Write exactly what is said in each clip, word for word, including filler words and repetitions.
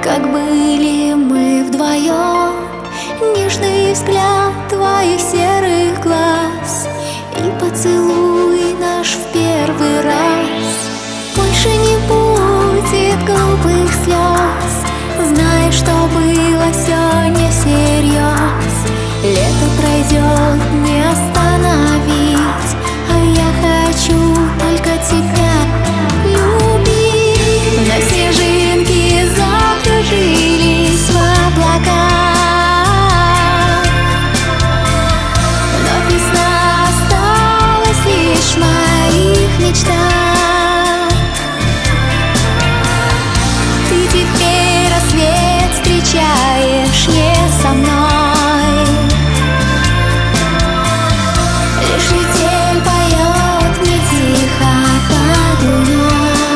Как были мы вдвоем, нежный взгляд твоих серых глаз и поцелуй наш в первый раз. Больше не будет глупых слез, знай, что было все не всерьез. Лето пройдет, не остановить, а я хочу только тебя любить. На снежинки закружились в облака, но весна осталась лишь в моих мечтах. Ты теперь рассвет встречаешь не со мной, лишь метель поет мне тихо под луной.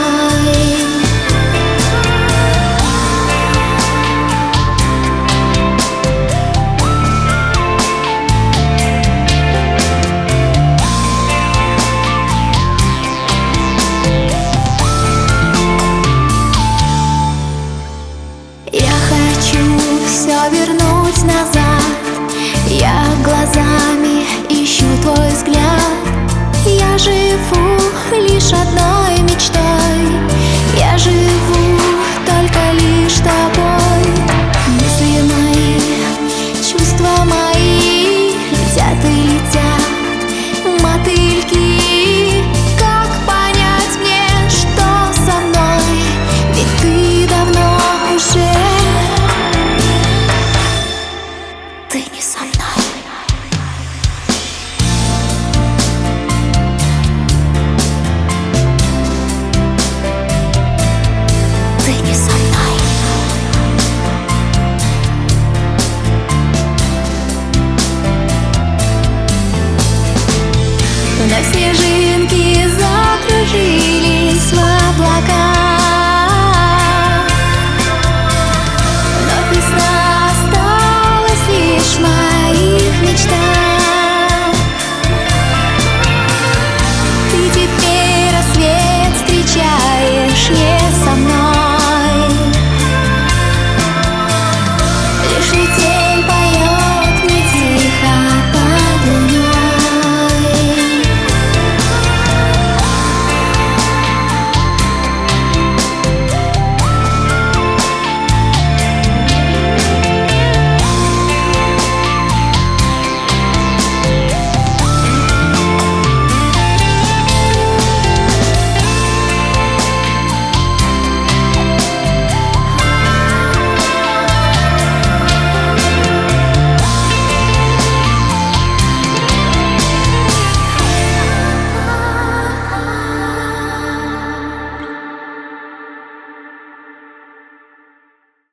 Я хочу все вернуть назад, я глазами ищу твой взгляд. Я живу лишь одной мечтой, я живу только лишь тобой. Мысли мои, чувства мои летят и летят, мотыльки. Как понять мне, что со мной? Ведь ты давно уже, ты не со мной. Ты не со мной. На снежинке